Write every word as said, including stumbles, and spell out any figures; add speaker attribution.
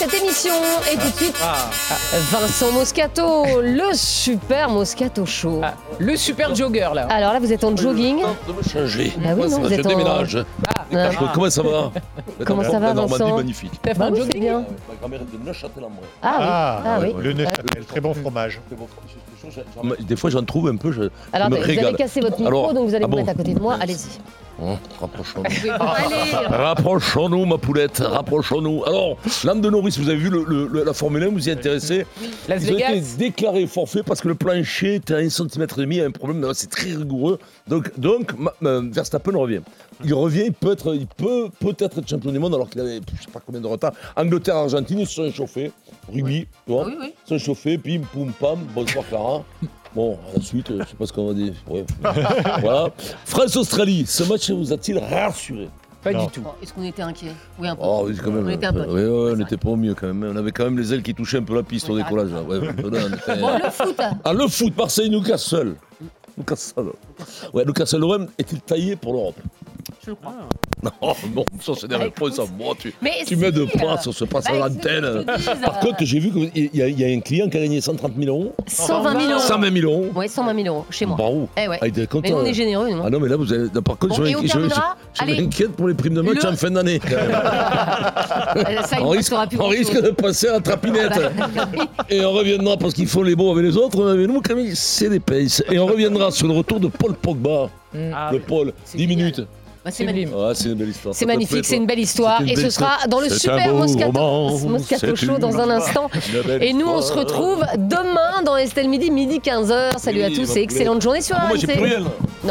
Speaker 1: cette émission. Et tout de suite,
Speaker 2: Ah.
Speaker 1: Vincent Moscato, le super Moscato Show.
Speaker 2: Ah, le super jogger là.
Speaker 1: Alors là, vous êtes en jogging.
Speaker 3: De me changer.
Speaker 1: Bah oui, non, vous
Speaker 3: je
Speaker 1: êtes en-
Speaker 3: déménage.
Speaker 2: Ah,
Speaker 1: Ah.
Speaker 3: Comment ça va?
Speaker 1: Comment ça va,
Speaker 3: La Normandie,
Speaker 1: Vincent
Speaker 3: magnifique.
Speaker 2: t'as fait
Speaker 1: Bah
Speaker 2: un
Speaker 1: oui, c'est
Speaker 2: jogging
Speaker 1: bien.
Speaker 3: Ma grand-mère est de Neuchâtel-en-Bray.
Speaker 1: Ah oui, ah, oui.
Speaker 4: Le Neuchâtel, très bon fromage.
Speaker 3: C'est bon, je- je- je- Des fois, j'en trouve un peu. Je,
Speaker 1: Alors,
Speaker 3: je me
Speaker 1: vous avez
Speaker 3: régale.
Speaker 1: cassé votre micro,
Speaker 3: Alors,
Speaker 1: donc vous allez
Speaker 3: ah
Speaker 1: vous
Speaker 3: bon
Speaker 1: mettre à côté de moi. Allez-y.
Speaker 3: Oh, rapprochons-nous.
Speaker 1: Allez.
Speaker 3: Rapprochons-nous, ma poulette, rapprochons-nous. Alors, l'âme de Norris, vous avez vu le, le- le- la Formule un, vous y intéressez?
Speaker 2: Las
Speaker 3: Ils ont été
Speaker 2: Vegas.
Speaker 3: déclarés forfait parce que le plancher était à un centimètre et demi, il y a un problème, c'est très rigoureux. Donc, donc ma- ma- Verstappen revient. Il revient, il peut être, il peut peut-être être champion du monde alors qu'il avait, je sais pas combien de retard. Angleterre, Argentine, ils se sont échauffés. Rugby, tu vois,
Speaker 1: Oui, oui.
Speaker 3: ils se sont échauffés, pim, poum, pam, bonsoir Clara. Bon, ensuite, je sais pas ce qu'on va dire. Ouais. Voilà. France-Australie, ce match vous a-t-il rassuré?
Speaker 2: Pas
Speaker 4: Non.
Speaker 2: du tout.
Speaker 1: Bon, Est-ce qu'on était inquiet? Oui, un peu.
Speaker 3: Oh oui, quand même.
Speaker 1: On était un peu.
Speaker 3: Ouais, ouais, on
Speaker 1: Ouais,
Speaker 3: était pas au mieux quand même. On avait quand même les ailes qui touchaient un peu la piste
Speaker 1: Ouais,
Speaker 3: au
Speaker 1: t'as
Speaker 3: décollage. Là. Ouais, ouais, on était-
Speaker 1: Bon, le foot.
Speaker 3: Ah, le foot, Marseille-Newcastle. Newcastle. Ouais, Newcastle, l'O M est-il taillé pour l'Europe?
Speaker 1: Je le crois.
Speaker 3: Non, non, ça c'est des
Speaker 1: Bah,
Speaker 3: réponses à
Speaker 1: écoute.
Speaker 3: moi. Tu,
Speaker 1: Mais
Speaker 3: tu
Speaker 1: si,
Speaker 3: m'aides pas
Speaker 1: euh,
Speaker 3: sur ce passage
Speaker 1: bah,
Speaker 3: à
Speaker 1: c'est ce que
Speaker 3: l'antenne.
Speaker 1: je te dis,
Speaker 3: Par
Speaker 1: euh,
Speaker 3: contre, j'ai vu qu'il y, a- il y a un client qui a gagné cent trente mille euros.
Speaker 1: cent vingt mille euros.
Speaker 3: cent vingt mille euros.
Speaker 1: Oui, cent vingt mille euros, chez moi.
Speaker 3: Bravo.
Speaker 1: Eh ouais.
Speaker 3: Ah, il était content.
Speaker 1: Mais nous, on est
Speaker 3: là.
Speaker 1: généreux, nous.
Speaker 3: Ah non, mais là, vous avez. Par contre,
Speaker 1: Bon,
Speaker 3: je,
Speaker 1: et on
Speaker 3: je- je-
Speaker 1: terminera.
Speaker 3: je
Speaker 1: Allez.
Speaker 3: m'inquiète pour les primes de match
Speaker 1: Le-
Speaker 3: en fin d'année.
Speaker 1: Euh, Ça, il
Speaker 3: on
Speaker 1: ne
Speaker 3: risque,
Speaker 1: sera plus
Speaker 3: on risque
Speaker 1: grand-chose.
Speaker 3: de passer à la trapinette. Et on reviendra parce qu'ils font les beaux avec les autres, mais nous, Camille, c'est des paces. Et on reviendra sur le retour de Paul Pogba.
Speaker 2: Ah,
Speaker 3: le Paul,
Speaker 1: C'est
Speaker 3: dix
Speaker 1: génial.
Speaker 3: minutes.
Speaker 1: Bah, c'est magnifique.
Speaker 2: Sublime.
Speaker 3: Ah, c'est une belle histoire.
Speaker 1: C'est
Speaker 3: Ça te
Speaker 1: magnifique,
Speaker 3: plaît,
Speaker 1: c'est une
Speaker 3: toi
Speaker 1: belle histoire.
Speaker 3: C'est une
Speaker 1: Et ce
Speaker 3: belle
Speaker 1: sera
Speaker 3: histoire.
Speaker 1: dans le
Speaker 3: C'est un
Speaker 1: super
Speaker 3: beau
Speaker 1: Moscato,
Speaker 3: roman,
Speaker 1: Moscato
Speaker 3: c'est
Speaker 1: Show
Speaker 3: une-
Speaker 1: dans un instant.
Speaker 3: Une belle
Speaker 1: Et nous, on se
Speaker 3: histoire.
Speaker 1: retrouve demain dans Estelle Midi, midi quinze heures. Salut à
Speaker 3: Oui,
Speaker 1: tous
Speaker 3: ma
Speaker 1: et excellente journée sur
Speaker 3: Ah, moi, j'ai
Speaker 1: R M C.
Speaker 3: pluriel.